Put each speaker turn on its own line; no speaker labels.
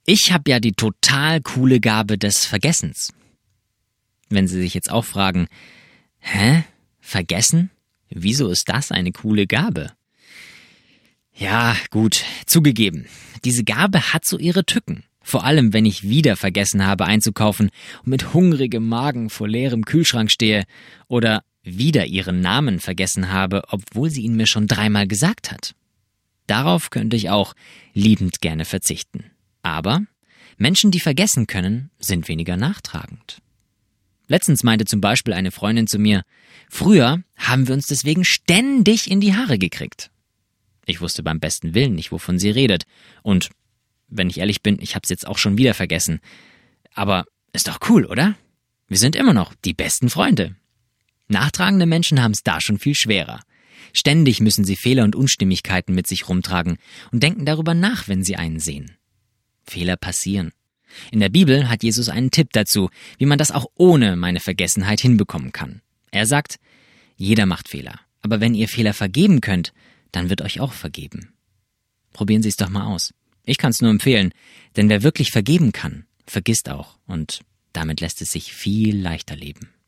Ich habe ja die total coole Gabe des Vergessens. Wenn Sie sich jetzt auch fragen, Vergessen? Wieso ist das eine coole Gabe? Ja, gut, zugegeben. Diese Gabe hat so ihre Tücken. Vor allem, wenn ich wieder vergessen habe einzukaufen und mit hungrigem Magen vor leerem Kühlschrank stehe oder wieder ihren Namen vergessen habe, obwohl sie ihn mir schon 3-mal gesagt hat. Darauf könnte ich auch liebend gerne verzichten. Aber Menschen, die vergessen können, sind weniger nachtragend. Letztens meinte zum Beispiel eine Freundin zu mir, früher haben wir uns deswegen ständig in die Haare gekriegt. Ich wusste beim besten Willen nicht, wovon sie redet. Und wenn ich ehrlich bin, ich hab's jetzt auch schon wieder vergessen. Aber ist doch cool, oder? Wir sind immer noch die besten Freunde. Nachtragende Menschen haben's da schon viel schwerer. Ständig müssen sie Fehler und Unstimmigkeiten mit sich rumtragen und denken darüber nach, wenn sie einen sehen. Fehler passieren. In der Bibel hat Jesus einen Tipp dazu, wie man das auch ohne meine Vergessenheit hinbekommen kann. Er sagt, jeder macht Fehler, aber wenn ihr Fehler vergeben könnt, dann wird euch auch vergeben. Probieren Sie es doch mal aus. Ich kann es nur empfehlen, denn wer wirklich vergeben kann, vergisst auch und damit lässt es sich viel leichter leben.